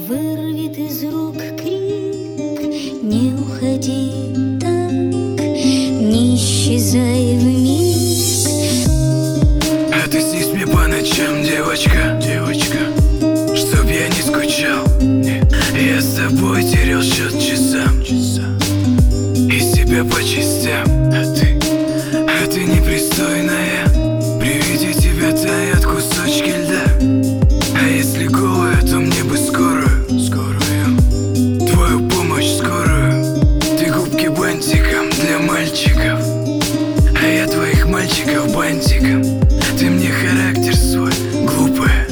вырвет из рук крик. Не уходи так, не исчезай вмиг. А ты снись мне по ночам, девочка, девочка, чтоб я не скучал. Я с тобой терял счет часам, из тебя по частям. А ты непристойная, при виде тебя таят кусочки льда. А если голая, то мне бы скорую, твою помощь скорую. Ты губки бантиком для мальчиков, а я твоих мальчиков бантиком. Ты мне характер свой, глупая,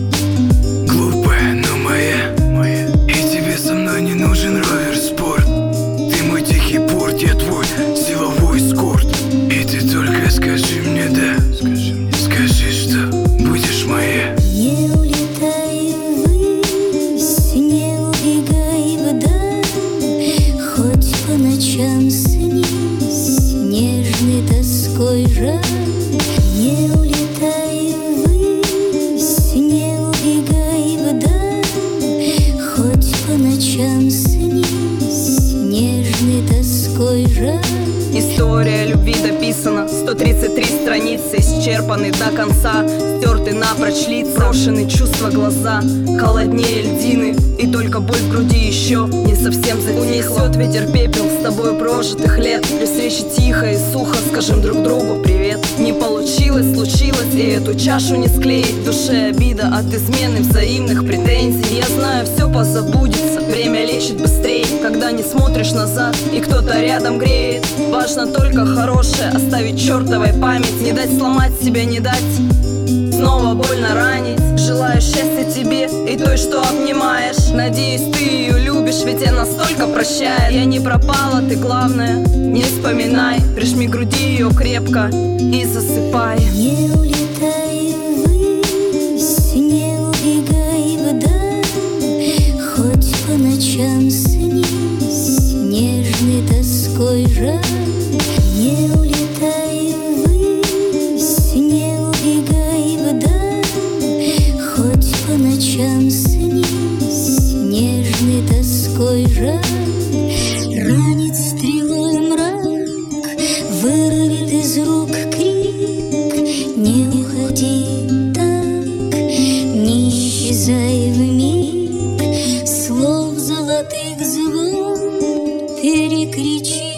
но моя. И тебе со мной не нужен ровер-спорт. Ты мой тихий порт, я твой силовой эскорт. И ты только скажи мне да, скажи, что будешь моя. Не улетай ввысь, не убегай вдаль, хоть по ночам снись нежной тоской жаль. Не улетай ввысь, не убегай вдаль, хоть по ночам снись нежной тоской жаль. История любви дописана, 133 страницы, исчерпаны до конца, стерты напрочь лица, брошены чувства глаза, холоднее льдины, и только боль в груди еще не совсем затихла. Унесет ветер пепел с тобой прожитых лет. При встрече тихо и сухо скажем друг другу привет. Не получилось, случилось, и эту чашу не склеить. В душе обида от измены, взаимных претензий. Я знаю, все позабудется, время лечит быстрее, когда не смотришь назад и кто-то рядом греет. Важно только хорошее оставить чертовой память, не дать сломать себя, не дать снова больно ранить. Желаю счастья тебе и той, что обнимаешь. Надеюсь, ты ее любишь, ведь она столько прощает. Я не пропала, ты главное не вспоминай. Прижми к груди ее крепко и засыпай. Не улетай ввысь, не убегай вдаль, хоть по ночам снись нежной тоской жаль. Не улетай ввысь, не убегай вдаль, хоть по ночам снись нежной тоской жаль. Ранит стрелой мрак, вырвет из рук крик. Не уходи так, не исчезай вмиг. Слов золотых звон перекричи.